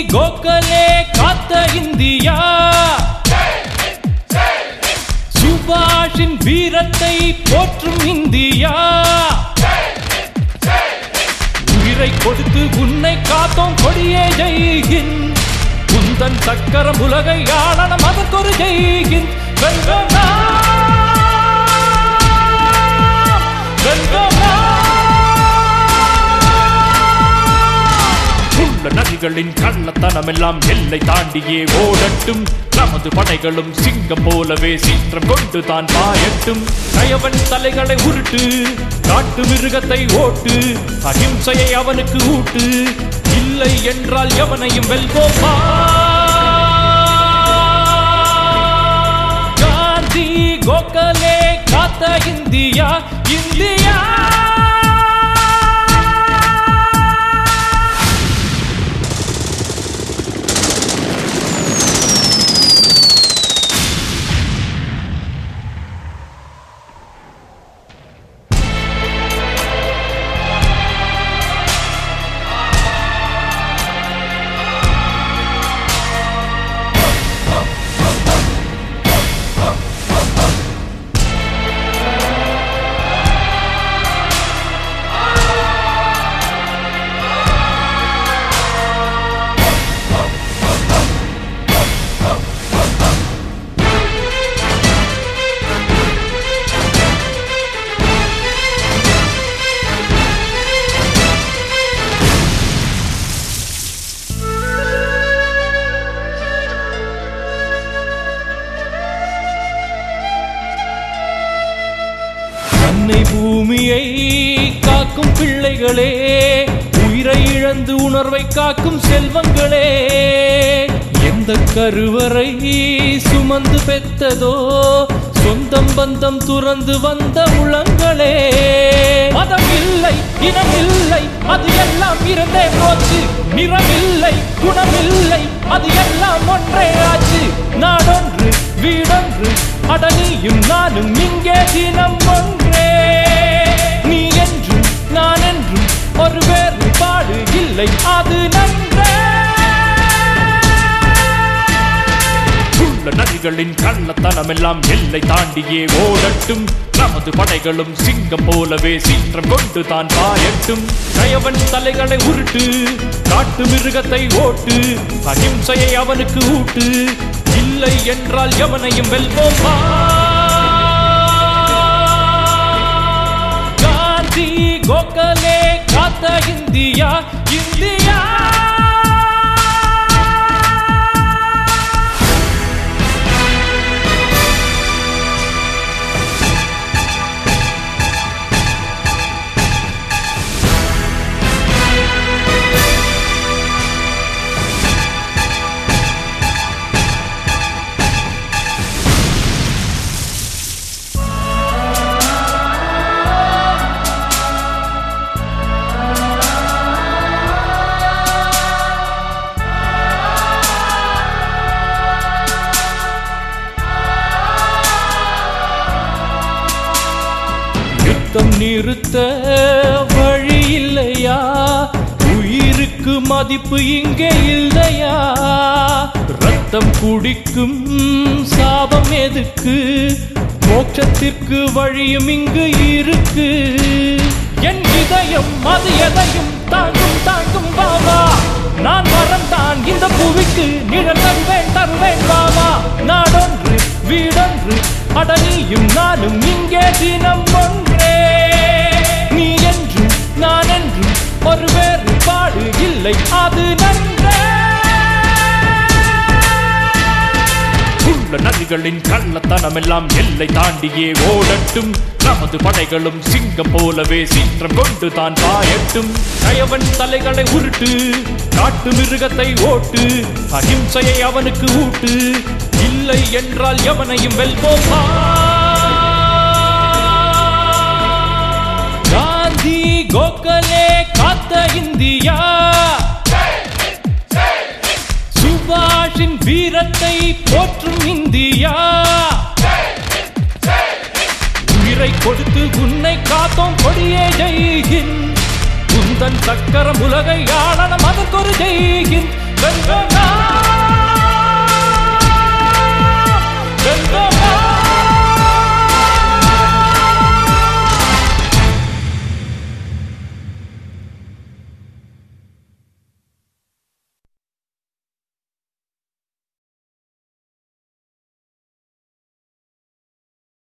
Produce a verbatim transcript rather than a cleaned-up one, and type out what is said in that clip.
கோகலே காத்த இந்தியா, சுபாஷின் வீரத்தை போற்றும் இந்தியா, உயிரை கொடுத்து உன்னை காத்தோம் கொடியே ஜெய்ஹிந்த், உந்தன் சக்கரம் உலகை ஆளன அதற்கொரு ஜெய்ஹிந்த். வெல்வோம் நதிகளின் கள்ளத்தனம் எல்லாம் எல்லை தாண்டியே ஓடட்டும், நமது படைகளும் சிங்கம் போலவே சீற்றம் கொண்டு தான் பாயட்டும். கயவன் தலைகளை உருட்டு, காட்டு மிருகத்தை ஓட்டு, அகிம்சையை அவனுக்கு ஊட்டு, இல்லை என்றால் எவனையும் வெல்வோமா. காந்தி கோகலே காத்த இந்தியா, இந்தியா பூமியை காக்கும் பிள்ளைகளே, உயிரை இழந்து உணர்வை காக்கும் செல்வங்களே, எந்த கருவறை சுமந்து பெற்றதோ சொந்தம் பந்தம் துறந்து வந்த உளங்களே, மதம் இல்லை இனம் இல்லை அது எல்லாம் இருந்தே போச்சு, நிறமில்லை குணமில்லை அது எல்லாம் ஒன்றே ஆச்சு, நாடொன்று வீடொன்று அடனியும் நானும் இங்கே தினம் ஒன்றே, நீ என்றும் நான் என்றும் ஒரு வேறுபாடு இல்லை அது நன்றே. உள்ள நதிகளின் கள்ளத்தனம் எல்லாம் எல்லை தாண்டியே ஓடட்டும், நமது படைகளும் சிங்கம் போலவே சீற்றம் கொண்டு தான் பாயட்டும். கயவன் தலைகளை உருட்டு, காட்டு மிருகத்தை ஓட்டு, அகிம்சையை அவனுக்கு ஊட்டு, இல்லை என்றால் எவனையும் வெல்வோமா. காந்தி கோகலே காத்த இந்தியா, இந்தியா நிறுத்த வழி இல்லையா, உயிருக்கு மதிப்பு இங்கே இல்லையா, ரத்தம் குடிக்கும் சாபம் எதுக்கு, மோட்சத்திற்கு வழியும் இங்கு இருக்கு, என் இதயம் அது எதையும் தாங்கும் தாங்கும் பாபா, நான் மரம் தான் இந்த புவிக்கு நிழல் தருவேன் தருவேன் பாபா, நாடொன்று வீடொன்று அடனியும் நானும் இங்கே தினம் ஒன்றே, நீ என்றும் நான் என்றும் ஒரு வேறுபாடு இல்லை அது நன்றே. உள்ள நதிகளின் கள்ளத்தனம் எல்லாம் எல்லை தாண்டியே ஓடட்டும், நமது படைகளும் சிங்கம் போலவே சீற்றம் கொண்டு தான் பாயட்டும். கயவன் தலைகளை உருட்டு, காட்டு மிருகத்தை ஓட்டு, அகிம்சையை அவனுக்கு ஊட்டு, இல்லை என்றால் எவனையும் வெல்வோமா. காந்தி கோகலே காத்த இந்தியா, சுபாஷின் வீரத்தை போற்றும் இந்தியா, உயிரை கொடுத்து உன்னை காத்தோம் கொடியே ஜெய்ஹிந்த், உந்தன் சக்கரம் உலகை ஆளன அதற்கொரு ஜெய்ஹிந்த். வெல்வோம் நாம். வெல்வோம்